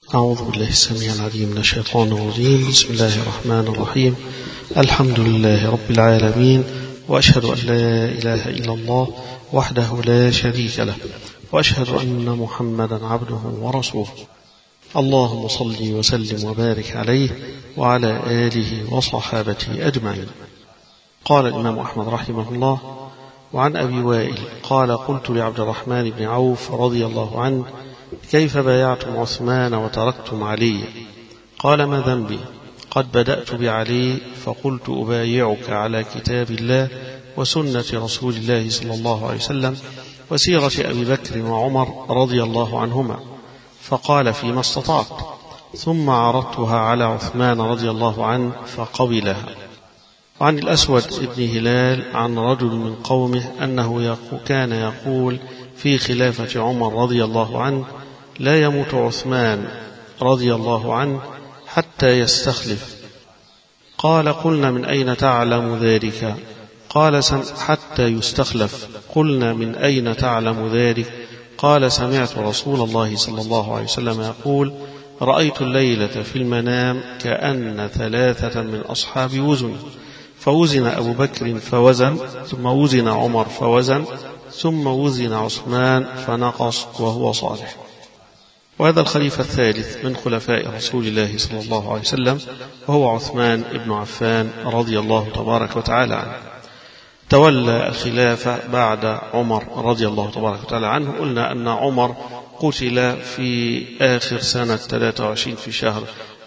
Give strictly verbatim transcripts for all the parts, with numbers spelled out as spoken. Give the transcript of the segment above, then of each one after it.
أعوذ بالله السميع العليم من الشيطان الرجيم. بسم الله الرحمن الرحيم. الحمد لله رب العالمين، وأشهد أن لا إله إلا الله وحده لا شريك له، وأشهد أن محمدا عبده ورسوله. اللهم صل وسلم وبارك عليه وعلى آله وصحابته أجمعين. قال الإمام أحمد رحمه الله: وعن أبي وائل قال: قلت لعبد الرحمن بن عوف رضي الله عنه: كيف بايعتم عثمان وتركتم علي؟ قال: ما ذنبي؟ قد بدأت بعلي فقلت أبايعك على كتاب الله وسنة رسول الله صلى الله عليه وسلم وسيرة أبي بكر وعمر رضي الله عنهما، فقال: فيما استطعت. ثم عرضتها على عثمان رضي الله عنه فقبلها. وعن الأسود بن هلال عن رجل من قومه أنه كان يقول في خلافة عمر رضي الله عنه: لا يموت عثمان رضي الله عنه حتى يستخلف. قال: قلنا: من أين تعلم ذلك؟ قال: حتى يستخلف. قلنا: من أين تعلم ذلك؟ قال: سمعت رسول الله صلى الله عليه وسلم يقول: رأيت الليلة في المنام كأن ثلاثة من أصحابي وزن، فوزن أبو بكر فوزن، ثم وزن عمر فوزن، ثم وزن عثمان فنقص وهو صالح. وهذا الخليفة الثالث من خلفاء رسول الله صلى الله عليه وسلم، وهو عثمان بن عفان رضي الله تبارك وتعالى عنه. تولى الخلافة بعد عمر رضي الله تبارك وتعالى عنه. قلنا أن عمر قتل في آخر سنة ثلاثة وعشرين في شهر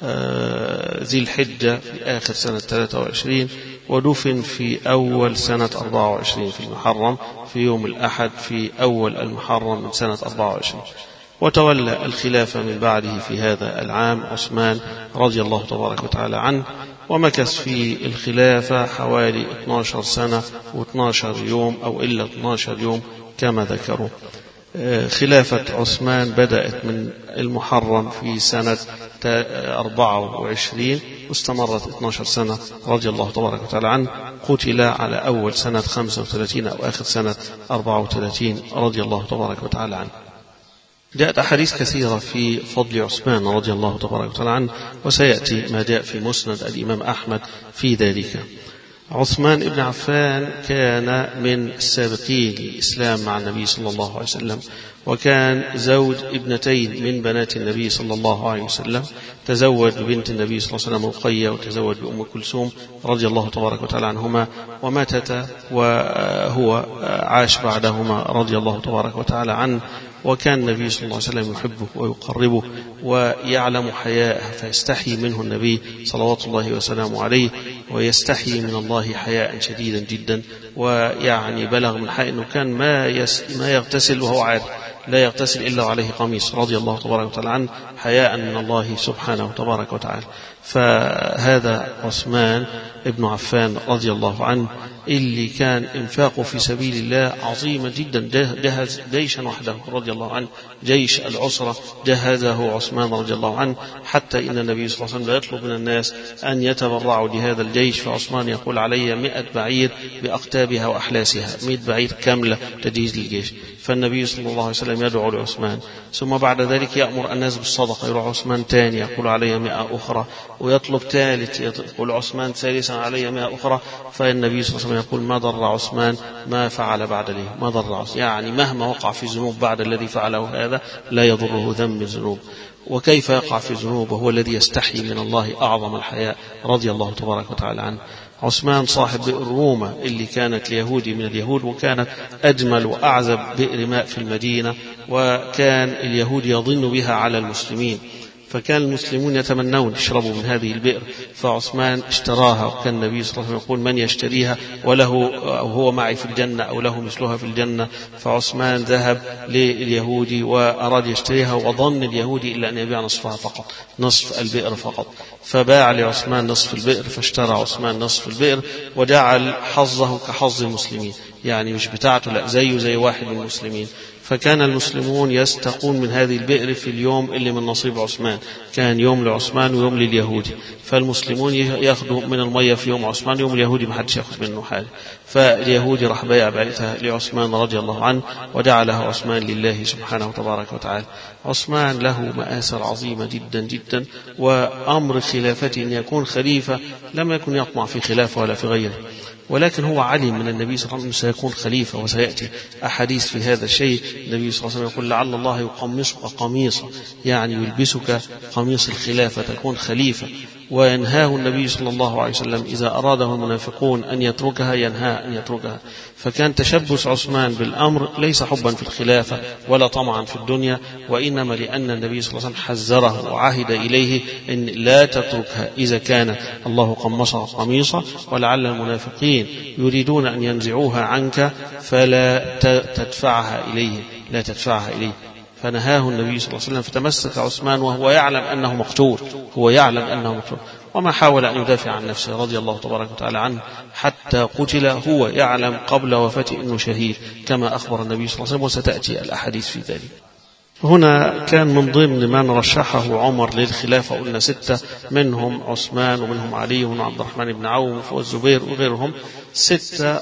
ذي الحجة في آخر سنة ثلاثة وعشرين، ودفن في أول سنة أربعة وعشرين في المحرم في يوم الأحد في أول المحرم من سنة أربعة وعشرين. وتولى الخلافة من بعده في هذا العام عثمان رضي الله تبارك وتعالى عنه، ومكث في الخلافة حوالي اثنتي عشرة سنة واثني عشر يوم أو إلا اثني عشر يوم كما ذكروا. خلافة عثمان بدأت من المحرم في سنة أربعة وعشرين واستمرت اثنتي عشرة سنة رضي الله تبارك وتعالى عنه. قتل على أول سنة خمسة وثلاثين أو آخر سنة أربعة وثلاثين رضي الله تبارك وتعالى عنه. جاءت أحاديث كثيرة في فضل عثمان رضي الله تبارك وتعالى عنه، وسيأتي ما جاء في مسند الإمام أحمد في ذلك. عثمان بن عفان كان من السابقين للإسلام مع النبي صلى الله عليه وسلم، وكان زوج ابنتين من بنات النبي صلى الله عليه وسلم. تزوج ببنت النبي صلى الله عليه وسلم رقية، وتزوج بأم كلثوم رضي الله تبارك وتعالى عنهما، وماتتا وهو عاش بعدهما رضي الله تبارك وتعالى عنه. وكان النبي صلى الله عليه وسلم يحبه ويقربه ويعلم حياءه، فيستحي منه النبي صلوات الله وسلامه عليه، ويستحي من الله حياء شديدا جدا. ويعني بلغ من حياء أنه كان ما, يس ما يغتسل وهو عارف، لا يغتسل إلا عليه قميص رضي الله تبارك وتعالى عنه، حياء من الله سبحانه تبارك وتعالى. فهذا عثمان ابن عفان رضي الله عنه اللي كان انفاقه في سبيل الله عظيمة جدا، جهز جيشا وحده رضي الله عنه، جيش العسرة جهزه عثمان رضي الله عنه، حتى إن النبي صلى الله عليه وسلم لا يطلب من الناس أن يتبرعوا لهذا الجيش، فعثمان يقول: علي مئة بعير بأقتابها وأحلاسها، مئة بعير كاملة تجهيز للجيش. فالنبي صلى الله عليه وسلم يدعو لعثمان، ثم بعد ذلك يأمر الناس بالصدقة، يروح عثمان تاني يقول: علي مئة أخرى، ويطلب ثالث يقول عثمان ثالثا: علي مئة أخرى. فالنبي صلى الله عليه وسلم يقول: ما ضر عثمان ما فعل بعد ليه، ما ضر عثمان، يعني مهما وقع في ذنوب بعد الذي فعله هذا لا يضره ذنب الذنوب. وكيف يقع في الذنوب وهو الذي يستحي من الله أعظم الحياء رضي الله تبارك وتعالى عنه. عثمان صاحب بئر روما اللي كانت اليهودي من اليهود، وكانت أجمل وأعذب بئر ماء في المدينة، وكان اليهود يظن بها على المسلمين، فكان المسلمون يتمنون يشربوا من هذه البئر، فعثمان اشتراها. وكان النبي صلى الله عليه وسلم يقول: من يشتريها وله أو هو معي في الجنة أو له مثلها في الجنة. فعثمان ذهب لليهودي وأراد يشتريها، وظن اليهودي إلا أن يبيع نصفها فقط، نصف البئر فقط، فباع لعثمان نصف البئر، فاشترى عثمان نصف البئر وجعل حظه كحظ المسلمين، يعني مش بتاعته، لا زيه زي واحد من المسلمين. فكان المسلمون يستقون من هذه البئر في اليوم اللي من نصيب عثمان، كان يوم لعثمان ويوم لليهودي، فالمسلمون ياخذوا من المية في يوم عثمان، يوم اليهودي ما حدش ياخذ منه حاجة. فاليهودي راح بيع بيعتها لعثمان رضي الله عنه ودعا له عثمان لله سبحانه وتبارك وتعالى. عثمان له مآثر عظيمة جدا جدا، وأمر خلافته أن يكون خليفة لم يكن يطمع في خلافة ولا في غيره، ولكن هو علم من النبي صلى الله عليه وسلم سيكون خليفة، وسيأتي أحاديث في هذا الشيء. النبي صلى الله عليه وسلم يقول لعل الله يقمصك قميصا، يعني يلبسك قميص الخلافة تكون خليفة. وينهاه النبي صلى الله عليه وسلم إذا أراده المنافقون أن يتركها ينهى أن يتركها. فكان تشبث عثمان بالأمر ليس حبا في الخلافة ولا طمعا في الدنيا، وإنما لأن النبي صلى الله عليه وسلم حذره وعهد إليه أن لا تتركها إذا كان الله قمصها قميصا، ولعل المنافقين يريدون أن ينزعوها عنك فلا تدفعها إليه لا تدفعها إليه فنهاه النبي صلى الله عليه وسلم. فتمسك عثمان وهو يعلم أنه مقتول، هو يعلم أنه مقتول، وما حاول أن يدافع عن نفسه رضي الله تبارك وتعالى عنه حتى قتل. هو يعلم قبل وفاته أنه شهيد كما أخبر النبي صلى الله عليه وسلم، وستأتي الأحاديث في ذلك. هنا كان من ضمن من رشحه عمر للخلافة قلنا ستة، منهم عثمان ومنهم علي ومنهم عبد الرحمن بن عوف والزبير وغيرهم ستة،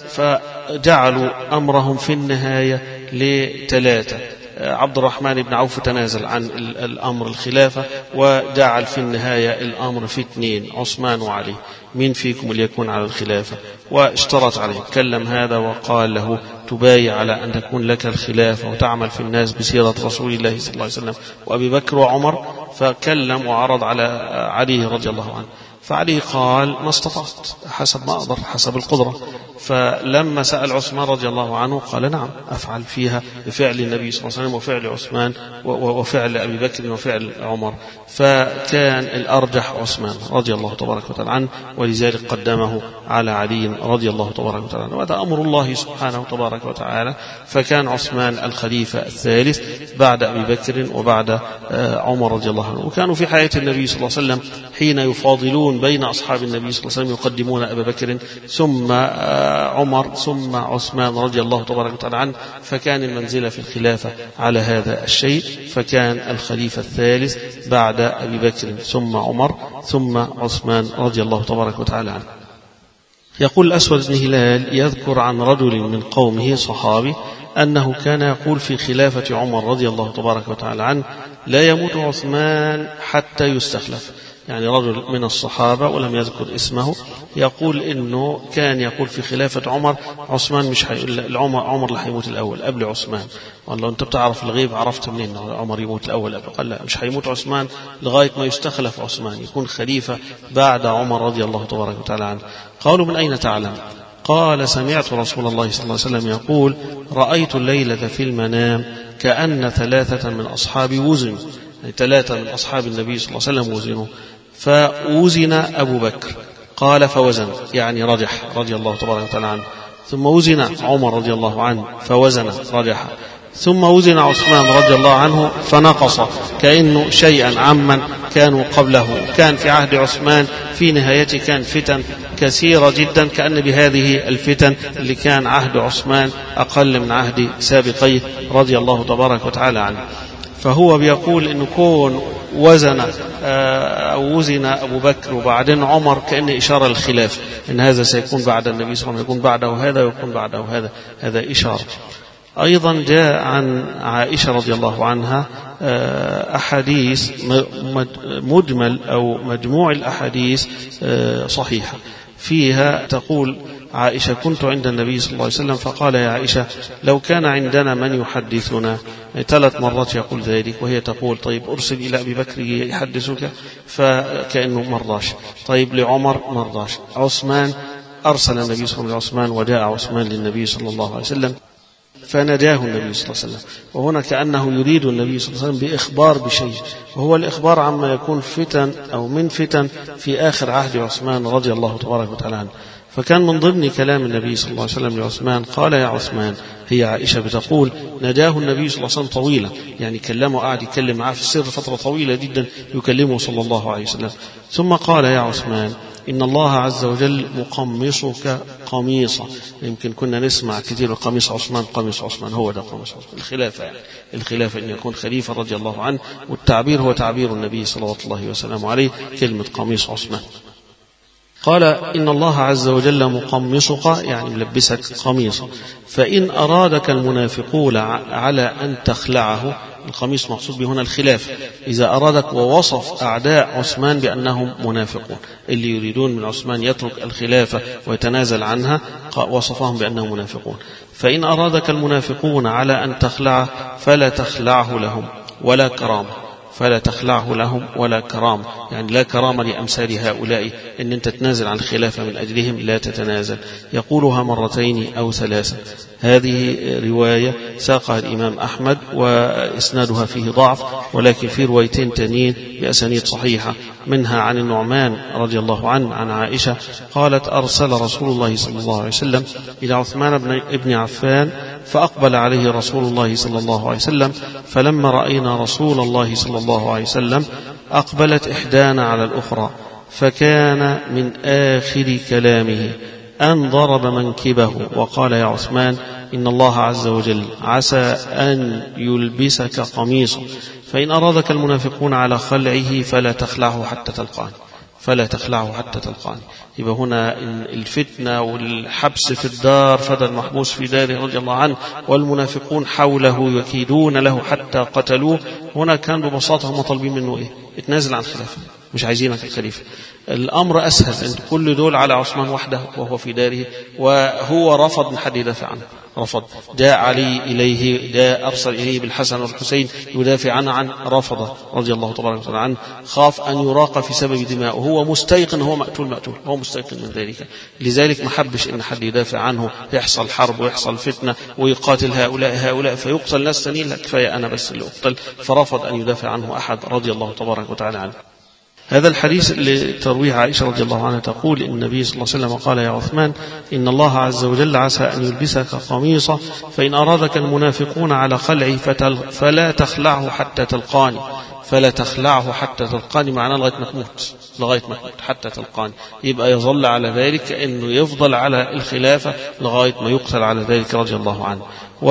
فجعلوا أمرهم في النهاية لثلاثة. عبد الرحمن بن عوف تنازل عن الأمر الخلافة وجعل في النهاية الأمر في اثنين، عثمان وعلي، مين فيكم اللي يكون على الخلافة؟ واشترط عليه، كلم هذا وقال له تبايع على أن تكون لك الخلافة وتعمل في الناس بسيرة رسول الله صلى الله عليه وسلم وأبي بكر وعمر. فكلم وعرض على علي رضي الله عنه، فعلي قال ما استطعت، حسب ما أقدر، حسب القدرة. فلما سأل عثمان رضي الله عنه قال نعم أفعل فيها بفعل النبي صلى الله عليه وسلم وفعل عثمان وفعل أبي بكر وفعل عمر. فكان الأرجح عثمان رضي الله تبارك وتعالى عنه، ولذلك قدمه على علي رضي الله تبارك وتعالى عنه، وهذا أمر الله سبحانه تبارك وتعالى. فكان عثمان الخليفة الثالث بعد أبي بكر وبعد عمر رضي الله عنه. وكانوا في حياة النبي صلى الله عليه وسلم حين يفاضلون بين أصحاب النبي صلى الله عليه وسلم يقدمون أبا بكر ثم عمر ثم عثمان رضي الله تبارك وتعالى عنه. فكان المنزلة في الخلافة على هذا الشيء، فكان الخليفة الثالث بعد أبي بكر ثم عمر ثم عثمان رضي الله تبارك وتعالى عنه. يقول الأسود بن هلال يذكر عن رجل من قومه صحابي أنه كان يقول في خلافة عمر رضي الله تبارك وتعالى عنه لا يموت عثمان حتى يستخلف، يعني رجل من الصحابة ولم يذكر اسمه يقول إنه كان يقول في خلافة عمر عثمان مش حي... العمر عمر اللي هيموت الأول قبل عثمان. والله أنت بتعرف الغيب، عرفت منين عمر يموت الأول قبل؟ قال لا، مش هيموت عثمان لغاية ما يستخلف عثمان، يكون خليفة بعد عمر رضي الله تبارك وتعالى عنه. قالوا من أين تعلم؟ قال سمعت رسول الله صلى الله عليه وسلم يقول رأيت الليلة في المنام كأن ثلاثة من أصحابي وزنوا، يعني ثلاثة من أصحاب النبي صلى الله عليه وسلم وزنوا، فوزن أبو بكر، قال فوزن يعني رجح رضي الله تبارك وتعالى عنه، ثم وزن عمر رضي الله عنه فوزن رجح، ثم وزن عثمان رضي الله عنه فنقص، كأنه شيئا عمن كانوا قبله. كان في عهد عثمان في نهايته كان فتن كثيرة جدا، كأن بهذه الفتن اللي كان عهد عثمان أقل من عهد سابقيه رضي الله تبارك وتعالى عنه. فهو بيقول إنه كون وزن أو وزن أبو بكر وبعدين عمر كأن إشارة للخلاف، إن هذا سيكون بعد النبي صلى الله عليه وسلم، يكون بعده هذا ويكون بعده هذا، هذا إشارة. أيضا جاء عن عائشة رضي الله عنها أحاديث مجمل أو مجموع الأحاديث صحيحة، فيها تقول عائشة كنت عند النبي صلى الله عليه وسلم فقال يا عائشة لو كان عندنا من يحدثنا، ثلاث مرات يقول ذلك، وهي تقول طيب أرسل إلى أبي بكر يحدثك، فكأنه مرضاش، طيب لعمر مرضاش، عثمان أرسل النبي صلى الله عليه وسلم عثمان وجاء عثمان للنبي صلى الله عليه وسلم فناداه النبي صلى الله عليه وسلم. وهنا كأنه يريد النبي صلى الله عليه وسلم بإخبار بشيء، وهو الإخبار عما يكون فتن أو من فتن في آخر عهد عثمان رضي الله تبارك وتعالى عنه. فكان من ضمن كلام النبي صلى الله عليه وسلم لعثمان قال يا عثمان، هي عائشة بتقول ناداه النبي صلى الله عليه وسلم طويلة، يعني كلمه قاعد يتكلم معاه في السر فترة طويلة جدا يكلمه صلى الله عليه وسلم، ثم قال يا عثمان إن الله عز وجل مقمصك قميصا. يمكن كنا نسمع كثير قميص عثمان قميص عثمان، هو ده قميص عثمان، الخلافة يعني الخلافة أن يكون خليفة رضي الله عنه، والتعبير هو تعبير النبي صلوات الله وسلامه عليه كلمة قميص عثمان. قال إن الله عز وجل مقمصك يعني ملبسك قميصا، فإن أرادك المنافقون على أن تخلعه، القميص مقصود به هنا الخلافة، إذا أرادك ووصف أعداء عثمان بأنهم منافقون، اللي يريدون من عثمان يترك الخلافة ويتنازل عنها وصفهم بأنهم منافقون. فإن أرادك المنافقون على أن تخلعه فلا تخلعه لهم ولا كرامة، فلا تخلعه لهم ولا كرامة، يعني لا كرامة لأمثال هؤلاء إن أنت تنازل عن الخلافة من أجلهم، لا تتنازل. يقولها مرتين أو ثلاثة. هذه رواية ساقها الإمام أحمد وإسنادها فيه ضعف، ولكن في روايتين تانيين بأسانيد صحيحة، منها عن النعمان رضي الله عنه عن عائشة قالت أرسل رسول الله صلى الله عليه وسلم إلى عثمان بن عفان فأقبل عليه رسول الله صلى الله عليه وسلم، فلما رأينا رسول الله صلى الله عليه وسلم أقبلت إحدانا على الأخرى، فكان من آخر كلامه أن ضرب منكبه وقال يا عثمان إن الله عز وجل عسى أن يلبسك قميصا، فإن أرادك المنافقون على خلعه فلا تخلعه حتى تلقاني، فلا تخلعه حتى تلقاني. يبقى هنا الفتنة والحبس في الدار، فدى المحبوس في داره رضي الله عنه والمنافقون حوله يكيدون له حتى قتلوه. هنا كان ببساطة هم طالبين منه إيه؟ اتنازل عن خلافه، مش عايزينك الخليفة. الأمر أسهل، أن كل دول على عثمان وحده وهو في داره، وهو رفض من حد يدافع عنه، رفض. جاء علي إليه، جاء أرسل إليه بالحسن والحسين يدافع عنه عن رفضه رضي الله تبارك وتعالى عنه، خاف أن يراق في سبب دماءه، وهو مستيقن هو مقتول مقتول، هو مستيقن من ذلك، لذلك ما حبش إن حد يدافع عنه، يحصل حرب ويحصل فتنة ويقاتل هؤلاء هؤلاء فيقتل ناس ثانيين، لا كفاية أنا بس اللي أقتل، فرفض أن يدافع عنه أحد رضي الله تبارك وتعالى عنه. هذا الحديث اللي ترويه عائشة رضي الله عنها تقول إن النبي صلى الله عليه وسلم قال يا عثمان إن الله عز وجل عسى أن يلبسك قميصا، فإن أرادك المنافقون على خلعه فلا تخلعه حتى تلقاني، فلا تخلعه حتى تلقاني معناه لغاية ما تموت، لغاية ما تموت حتى تلقاني، يبقى يظل على ذلك أنه يفضل على الخلافة لغاية ما يقتل على ذلك رضي الله عنه.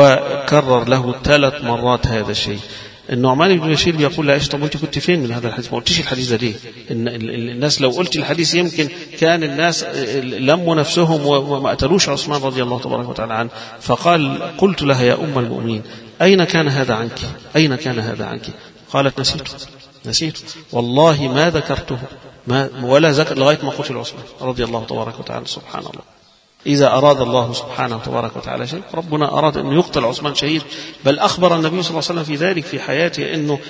وكرر له ثلاث مرات هذا الشيء. النعمان بن بشير بيقول لعائشة طب انت كنت فين من هذا الحديث؟ ما قلتيش الحديث ده ليه؟ إن الناس لو قلت الحديث يمكن كان الناس لموا نفسهم وما قتلوش عثمان رضي الله تبارك وتعالى عنه. فقال قلت لها يا أم المؤمنين أين كان هذا عنك؟ أين كان هذا عنك؟ قالت نسيته نسيته والله ما ذكرته ما ولا ذكر لغاية ما قتل عثمان رضي الله تبارك وتعالى. سبحان الله، إذا أراد الله سبحانه تبارك وتعالى شيء، ربنا أراد أن يقتل عثمان شهيد، بل أخبر النبي صلى الله عليه وسلم في ذلك في حياته أنه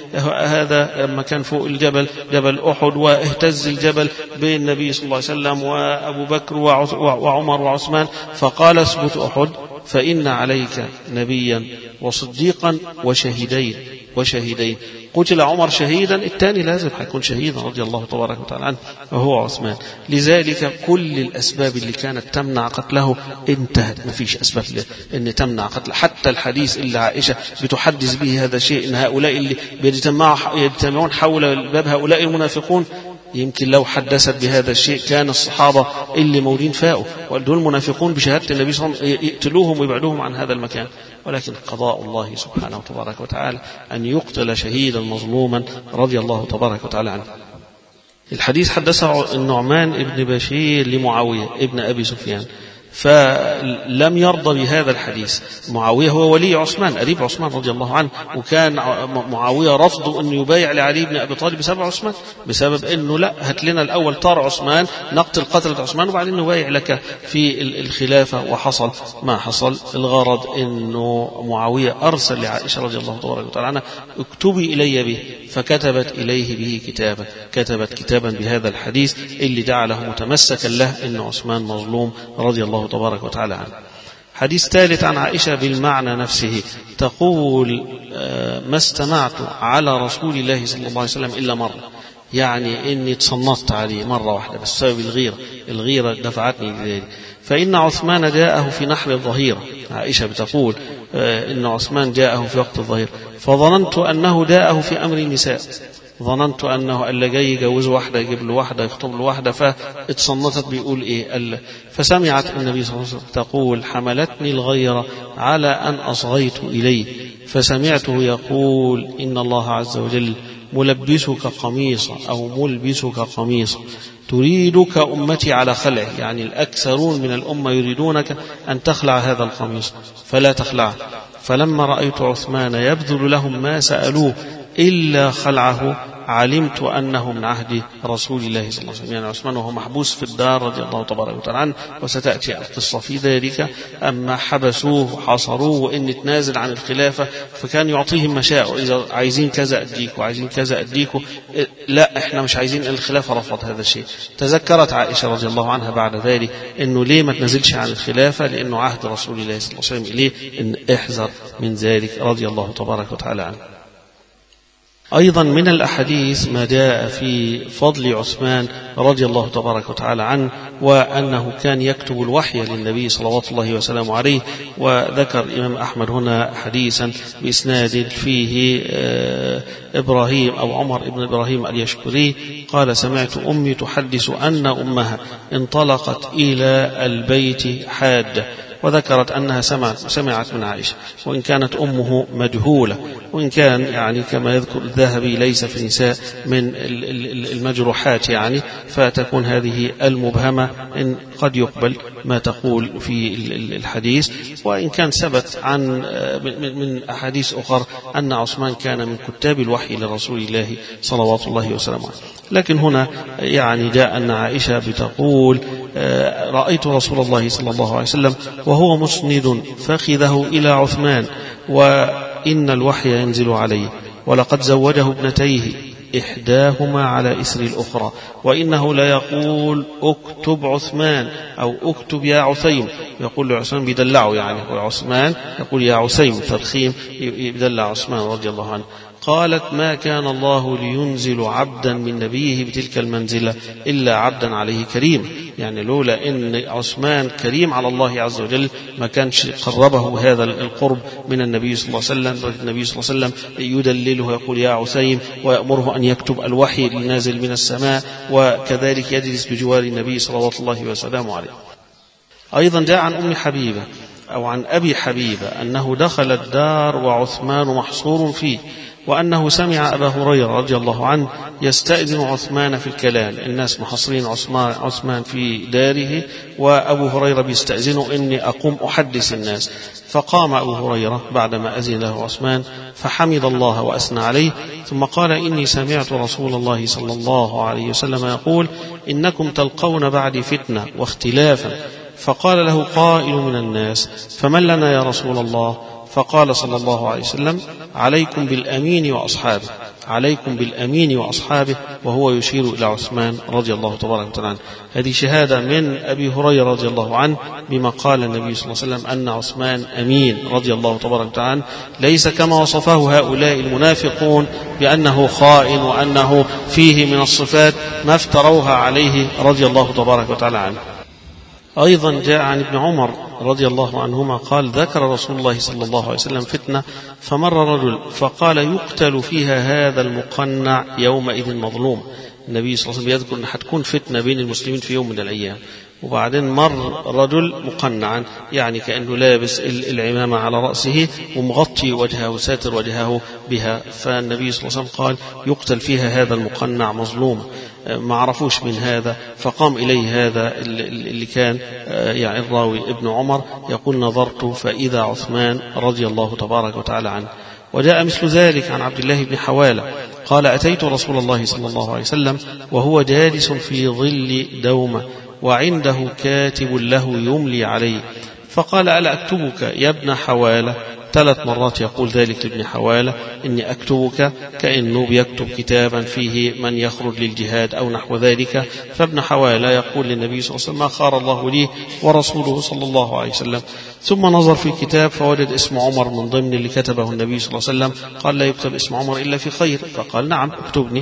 هذا لما كان فوق الجبل جبل أحد واهتز الجبل بين النبي صلى الله عليه وسلم وأبو بكر وعمر وعثمان، فقال اثبت أحد فإن عليك نبيا وصديقا وشهيدين وشهيدين. قتل عمر شهيدا، الثاني لازم حيكون شهيدا رضي الله تبارك وتعالى عنه وهو عثمان. لذلك كل الأسباب اللي كانت تمنع قتله انتهت، ما فيش أسباب أن تمنع قتله. حتى الحديث اللي عائشة بتحدث به هذا الشيء، إن هؤلاء اللي يجتمعون حول باب هؤلاء المنافقون، يمكن لو حدثت بهذا الشيء كان الصحابة اللي موجودين فاقوا ودول منافقون بشهادة النبي صلى الله عليه وسلم يقتلوهم ويبعدوهم عن هذا المكان، ولكن قضاء الله سبحانه وتبارك وتعالى أن يقتل شهيدا مظلوما رضي الله تبارك وتعالى عنه. الحديث حدثه النعمان ابن بشير لمعاوية ابن أبي سفيان، فلم يرضى بهذا الحديث. معاوية هو ولي عثمان قريب عثمان رضي الله عنه، وكان معاوية رفضه أن يبايع لعلي بن أبي طالب بسبب عثمان، بسبب أنه لا هات لنا الأول طار عثمان نقتل قتلة عثمان وبعدين نبايع لك في الخلافة. وحصل ما حصل. الغرض أنه معاوية أرسل لعائشة رضي الله تبارك وتعالى عنها اكتبي إلي به، فكتبت إليه به كتابا، كتبت كتابا بهذا الحديث اللي جعله متمسكا له أن عثمان مظلوم رضي الله تبارك وتعالى عنه. حديث ثالث عن عائشة بالمعنى نفسه، تقول ما استمعت على رسول الله صلى الله عليه وسلم إلا مرة، يعني إني تصنطت عليه مرة واحدة بس بسبب الغيرة، الغيرة دفعتني لذلك. فإن عثمان جاءه في نحر الظهيرة، عائشة بتقول إن عثمان جاءه في وقت الظهيرة، فظننت أنه جاءه في أمر النساء، ظننت أنه اللي جاي يجوز واحدة يجيب له واحدة يخطب له واحدة، فاتصنتت بيقول إيه. فسمعت النبي صلى الله عليه وسلم تقول حملتني الغيرة على أن أصغيت إليه، فسمعته يقول إن الله عز وجل ملبسك قميصا أو ملبسك قميصا تريدك أمتي على خلعه، يعني الأكثرون من الأمة يريدونك أن تخلع هذا القميص فلا تخلعه. فلما رأيت عثمان يبذل لهم ما سألوه إلا خلعه علمت أنه من عهد رسول الله صلى الله عليه وسلم. يعني عثمان وهو محبوس في الدار رضي الله تبارك وتعالى عنه، وستأتي القصة في ذلك، أما حبسوه وحاصروه وإن تنازل عن الخلافة فكان يعطيهم مشاء، إذا عايزين كذا أديكوا عايزين كذا أديكوا، لا إحنا مش عايزين الخلافة، رفض هذا الشيء. تذكرت عائشة رضي الله عنها بعد ذلك إنه ليه ما تنزلش عن الخلافة، لأنه عهد رسول الله صلى الله عليه وسلم إليه، إن احذر من ذلك رضي الله تبارك وتعالى عنه. أيضا من الأحاديث ما جاء في فضل عثمان رضي الله تبارك وتعالى عنه، وأنه كان يكتب الوحي للنبي صلوات الله وسلامه عليه. وذكر الإمام أحمد هنا حديثا بإسناد فيه إبراهيم أو عمر ابن إبراهيم اليشكري قال سمعت أمي تحدث أن أمها انطلقت إلى البيت حادة، وذكرت أنها سمعت, سمعت من عائشة، وإن كانت أمه مجهولة، وإن كان يعني كما يذكر الذهبي ليس في النساء من المجروحات، يعني فتكون هذه المبهمة إن قد يقبل ما تقول في الحديث. وإن كان ثبت عن من أحاديث أخرى أن عثمان كان من كتاب الوحي لرسول الله صلوات الله وسلامه عليه. لكن هنا يعني جاء أن عائشة بتقول رأيت رسول الله صلى الله عليه وسلم وهو مسند فخذه إلى عثمان وإن الوحي ينزل عليه، ولقد زوجه ابنتيه إحداهما على إسر الأخرى، وإنه لا يقول اكتب عثمان أو اكتب يا عثيم، يقول لعثمان بيدلعه، يعني عثمان يقول يا عثيم ترخيم يدلع عثمان رضي الله عنه. قالت ما كان الله لينزل عبدا من نبيه بتلك المنزلة إلا عبدا عليه كريم، يعني لولا إن عثمان كريم على الله عز وجل ما كانش قربه هذا القرب من النبي صلى الله عليه وسلم. النبي صلى الله عليه وسلم يدلله يقول يا عثيم، ويأمره أن يكتب الوحي النازل من السماء، وكذلك يجلس بجوار النبي صلوات الله وسلامه عليه. أيضا جاء عن أم حبيبة أو عن أبي حبيبة أنه دخل الدار وعثمان محصور فيه، وأنه سمع أبا هريرة رضي الله عنه يستأذن عثمان في الكلام، الناس محصرين عثمان, عثمان في داره، وأبو هريرة بيستأذنه إني أقوم أحدث الناس. فقام أبو هريرة بعدما أذن له عثمان فحمد الله وأثنى عليه، ثم قال إني سمعت رسول الله صلى الله عليه وسلم يقول إنكم تلقون بعد فتنة واختلافا. فقال له قائل من الناس فمن لنا يا رسول الله؟ فقال صلى الله عليه وسلم عليكم بالأمين وأصحابه، عليكم بالأمين وأصحابه، وهو يشير إلى عثمان رضي الله تبارك وتعالى عنه. هذه شهادة من أبي هريرة رضي الله عنه بما قال النبي صلى الله عليه وسلم أن عثمان أمين رضي الله تبارك وتعالى عنه، ليس كما وصفه هؤلاء المنافقون بأنه خائن وأنه فيه من الصفات ما افتروها عليه رضي الله تبارك وتعالى عنه. أيضا جاء عن ابن عمر رضي الله عنهما قال ذكر رسول الله صلى الله عليه وسلم فتنة فمر رجل فقال يقتل فيها هذا المقنع يومئذ مظلوم. النبي صلى الله عليه وسلم يذكر أن حتكون فتنة بين المسلمين في يوم من الأيام، وبعدين مر رجل مقنعا، يعني كأنه لابس العمامة على رأسه ومغطي وجهه وساتر وجهه بها، فالنبي صلى الله عليه وسلم قال يقتل فيها هذا المقنع مظلوم، ما عرفوش من هذا. فقام إليه هذا اللي كان يعني الراوي ابن عمر يقول نظرت فإذا عثمان رضي الله تبارك وتعالى عنه. وجاء مثل ذلك عن عبد الله بن حوالة قال أتيت رسول الله صلى الله عليه وسلم وهو جالس في ظل دومة وعنده كاتب له يملي عليه، فقال ألا أكتبك يا ابن حوالة؟ ثلاث مرات يقول ذلك لابن حوالة إني أكتبك، كأنه بيكتب كتابا فيه من يخرج للجهاد أو نحو ذلك. فابن حوالة يقول للنبي صلى الله عليه وسلم ما خار الله لي ورسوله صلى الله عليه وسلم. ثم نظر في الكتاب فوجد اسم عمر من ضمن اللي كتبه النبي صلى الله عليه وسلم، قال لا يكتب اسم عمر إلا في خير، فقال نعم اكتبني.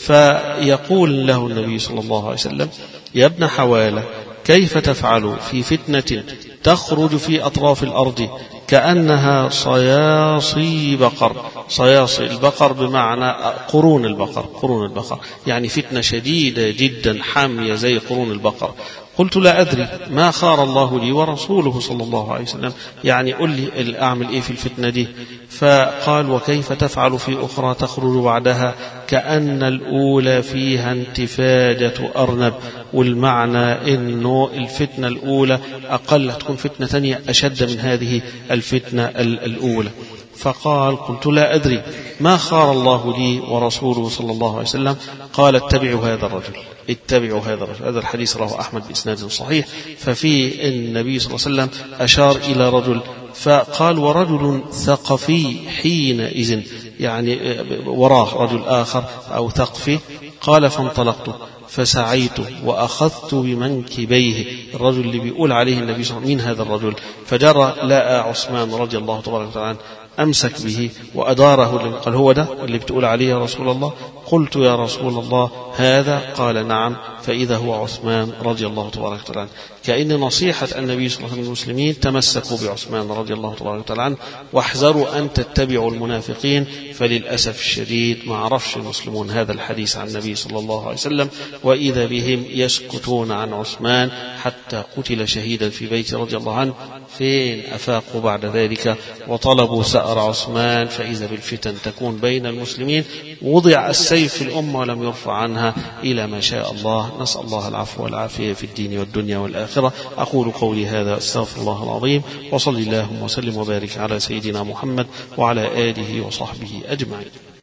فيقول له النبي صلى الله عليه وسلم يا ابن حوالة كيف تفعل في فتنة تخرج في أطراف الأرض كأنها صياصي بقر. صياصي البقر بمعنى قرون البقر، قرون البقر يعني فتنة شديدة جدا حامية زي قرون البقر. قلت لا أدري ما خار الله لي ورسوله صلى الله عليه وسلم، يعني قل لي أعمل إيه في الفتنة دي؟ فقال وكيف تفعل في أخرى تخرج بعدها كأن الأولى فيها انتفاجة أرنب. والمعنى إنه الفتنة الأولى أقل تكون فتنة ثانية أشد من هذه الفتنة الأولى. فقال قلت لا أدري ما خار الله لي ورسوله صلى الله عليه وسلم. قال اتبعوا هذا الرجل، اتبعوا هذا الرجل. هذا الحديث رواه أحمد بإسناد صحيح. ففي النبي صلى الله عليه وسلم أشار إلى رجل فقال ورجل ثقفي حينئذ، يعني وراه رجل آخر أو ثقفي. قال فانطلقت فسعيت وأخذت بمنكبيه. الرجل اللي بيقول عليه النبي صلى الله عليه وسلم من هذا الرجل؟ فجرى لاء عثمان رضي الله تبارك وتعالى أمسك به وأداره. قال هو ده اللي بتقول عليه يا رسول الله؟ قلت يا رسول الله هذا؟ قال نعم. فإذا هو عثمان رضي الله تبارك وتعالى. كأن نصيحة النبي صلى الله عليه وسلم المسلمين تمسكوا بعثمان رضي الله تبارك وتعالى واحذروا أن تتبعوا المنافقين. فللأسف الشديد ما عرفش المسلمون هذا الحديث عن النبي صلى الله عليه وسلم، وإذا بهم يسكتون عن عثمان حتى قتل شهيدا في بيت رضي الله عنه. فين أفاقوا بعد ذلك وطلبوا سأر عثمان، فإذا بالفتن تكون بين المسلمين. وضع السيف في الأمة ولم يرفع عنها إلى ما شاء الله. نسأل الله العفو والعافية في الدين والدنيا والآخرة. أقول قولي هذا أستغفر الله العظيم، وصلي اللهم وسلم وبارك على سيدنا محمد وعلى آله وصحبه أجمعين.